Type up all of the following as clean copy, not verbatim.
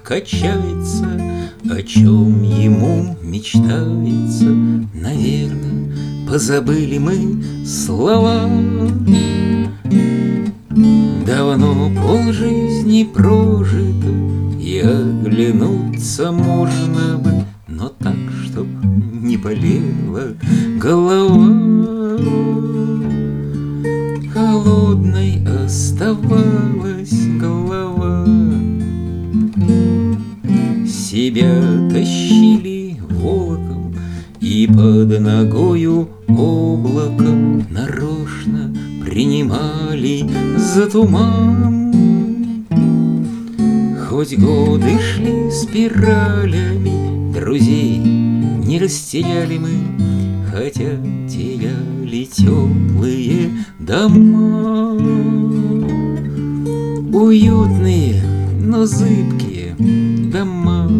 качается, о чем ему мечтается. Наверно, позабыли мы слова. Давно полжизни прожито, и оглянуться можно бы, но так, чтоб не болела голова. Холодной оставалась голова. Себя тащили волоком, и под ногою облако нарочно принимали за туман. Хоть годы шли спиралями, друзей не растеряли мы, хотя теряли теплые дома. Уютные, но зыбкие дома.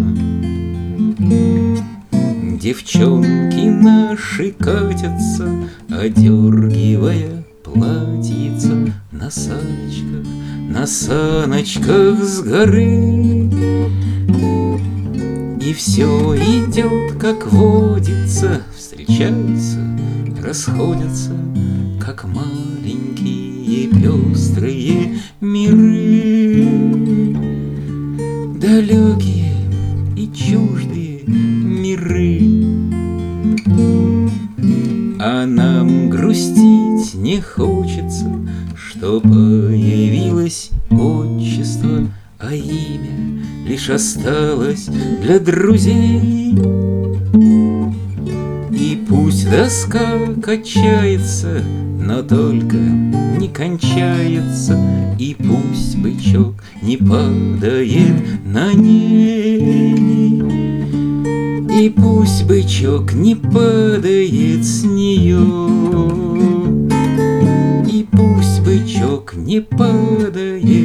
Девчонки наши катятся, одергивая платьица на саночках, на саночках с горы. И все идет, как водится, встречаются, расходятся, как маленькие пестрые миры. Далекие и чуждые миры. А нам грустить не хочется, что появилось отчество, а имя лишь осталось для друзей. И пусть доска качается, но только не кончается, и пусть бычок не падает на ней, и пусть бычок не падает с нее, и пусть бычок не падает